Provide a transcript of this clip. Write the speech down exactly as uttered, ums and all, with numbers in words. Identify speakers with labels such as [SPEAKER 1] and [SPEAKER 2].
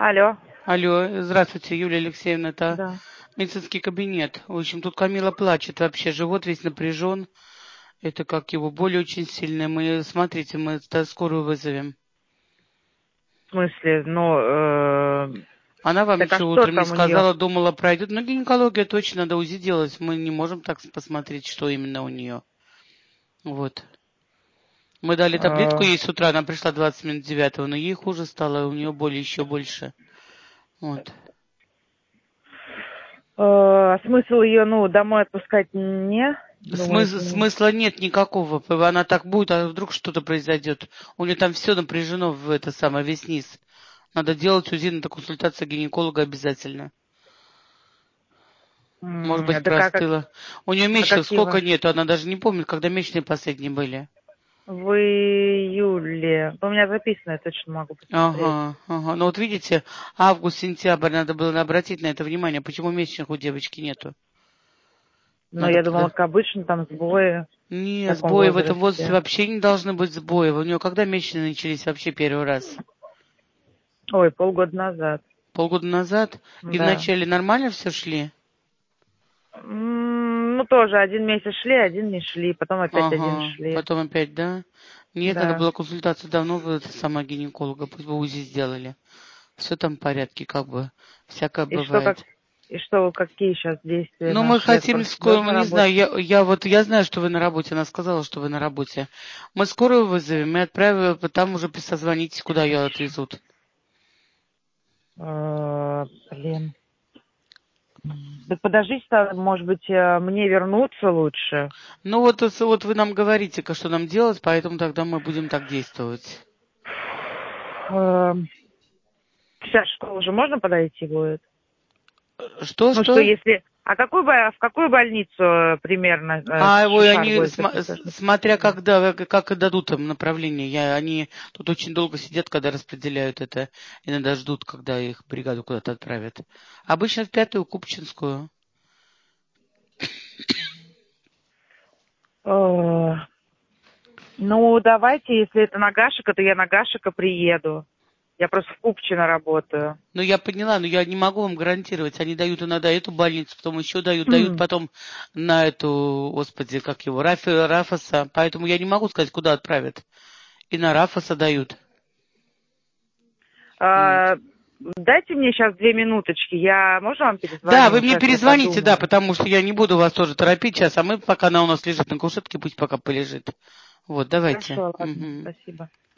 [SPEAKER 1] Алло.
[SPEAKER 2] Алло, здравствуйте, Юлия Алексеевна, это
[SPEAKER 1] Да.
[SPEAKER 2] медицинский кабинет. В общем, тут Камила плачет вообще, живот весь напряжен. Это как его, боль очень сильная. Мы, смотрите, мы ста- скорую вызовем.
[SPEAKER 1] В смысле, ну, э,
[SPEAKER 2] Она вам
[SPEAKER 1] так а
[SPEAKER 2] еще
[SPEAKER 1] что
[SPEAKER 2] утром не
[SPEAKER 1] там у нее?
[SPEAKER 2] сказала, думала, пройдет. Но гинекология точно надо УЗИ делать. Мы не можем так посмотреть, что именно у нее. Вот. Мы дали таблетку
[SPEAKER 1] Э,
[SPEAKER 2] ей с утра, она пришла двадцать минут девятого, но ей хуже стало, у нее боли еще больше. Вот.
[SPEAKER 1] э, смысл ее, ну, домой отпускать не?
[SPEAKER 2] Смыс-
[SPEAKER 1] Думаете, не?
[SPEAKER 2] смысла нет никакого. Она так будет, а вдруг что-то произойдет. У нее там все напряжено в это самое, весь низ. Надо делать УЗИ, надо консультация гинеколога обязательно. Может
[SPEAKER 1] М,
[SPEAKER 2] быть,
[SPEAKER 1] Это как,
[SPEAKER 2] простыла. У нее
[SPEAKER 1] а
[SPEAKER 2] месячных
[SPEAKER 1] какие
[SPEAKER 2] сколько
[SPEAKER 1] ваши?
[SPEAKER 2] нету, она даже не помнит, когда месячные последние были.
[SPEAKER 1] В июле. У меня записано, я точно могу посмотреть.
[SPEAKER 2] Ага, ага. Ну вот видите, август, сентябрь, надо было обратить на это внимание. Почему месячных у девочки нету?
[SPEAKER 1] Но
[SPEAKER 2] Надо
[SPEAKER 1] я думала,
[SPEAKER 2] туда.
[SPEAKER 1] как обычно, там сбои в
[SPEAKER 2] Не,
[SPEAKER 1] таком
[SPEAKER 2] сбои в этом возрасте
[SPEAKER 1] возрасте.
[SPEAKER 2] вообще не должны быть сбои. У нее когда месячные начались вообще первый раз?
[SPEAKER 1] Ой, полгода назад.
[SPEAKER 2] Полгода назад? И
[SPEAKER 1] Да.
[SPEAKER 2] вначале нормально все шли?
[SPEAKER 1] М, Ну, тоже один месяц шли, один не шли, потом опять один
[SPEAKER 2] Ага,
[SPEAKER 1] шли.
[SPEAKER 2] потом опять, да? Нет, надо
[SPEAKER 1] Да.
[SPEAKER 2] было консультацию давно в это сама гинеколога, пусть бы УЗИ сделали. Все там в порядке, как бы, всякое
[SPEAKER 1] И что, как,
[SPEAKER 2] бывает.
[SPEAKER 1] и что, какие сейчас действия
[SPEAKER 2] Ну, мы
[SPEAKER 1] наши? Я
[SPEAKER 2] хотим
[SPEAKER 1] просто
[SPEAKER 2] скоро,
[SPEAKER 1] тоже
[SPEAKER 2] мы
[SPEAKER 1] на
[SPEAKER 2] не знаю,
[SPEAKER 1] работе.
[SPEAKER 2] я, я вот, я знаю, что вы на работе, она сказала, что вы на работе. Мы скорую вызовем, мы отправим, там уже созвонитесь, куда ее отвезут.
[SPEAKER 1] Э, Блин. Так подождите, а, может быть, э, мне вернуться лучше?
[SPEAKER 2] Ну, вот, э, вот вы нам говорите, ка- что нам делать, поэтому тогда мы будем так действовать.
[SPEAKER 1] Э, Сейчас в школу уже можно подойти будет?
[SPEAKER 2] Что,
[SPEAKER 1] Ну что,
[SPEAKER 2] что?
[SPEAKER 1] если... А какую, бо- в какую больницу э, примерно э,
[SPEAKER 2] А его
[SPEAKER 1] Шишар
[SPEAKER 2] они,
[SPEAKER 1] будет,
[SPEAKER 2] сма-
[SPEAKER 1] если
[SPEAKER 2] с-
[SPEAKER 1] тоже не
[SPEAKER 2] смотря
[SPEAKER 1] подскажете?
[SPEAKER 2] когда, как как и дадут им направление, я, они тут очень долго сидят, когда распределяют это, иногда ждут, когда их бригаду куда-то отправят. Обычно в пятую Купчинскую.
[SPEAKER 1] Э, Ну, давайте, если это на Гашика, то я на Гашика приеду. Я просто в Купчино работаю.
[SPEAKER 2] Ну, я поняла, но я не могу вам гарантировать. Они дают иногда эту больницу, потом еще дают, дают потом на эту, господи, как его, Рафи, Рафаса. Поэтому я не могу сказать, куда отправят. И на Рафаса дают. Вот.
[SPEAKER 1] А, Дайте мне сейчас две минуточки. Я можно вам
[SPEAKER 2] Да, вы
[SPEAKER 1] перезвоню?
[SPEAKER 2] мне
[SPEAKER 1] Сейчас я
[SPEAKER 2] перезвоните, да,
[SPEAKER 1] подумаю.
[SPEAKER 2] потому что я не буду вас тоже торопить сейчас, а мы, пока она у нас лежит на кушетке, пусть пока полежит. Вот, давайте.
[SPEAKER 1] Хорошо, ладно,
[SPEAKER 2] Мгм.
[SPEAKER 1] спасибо.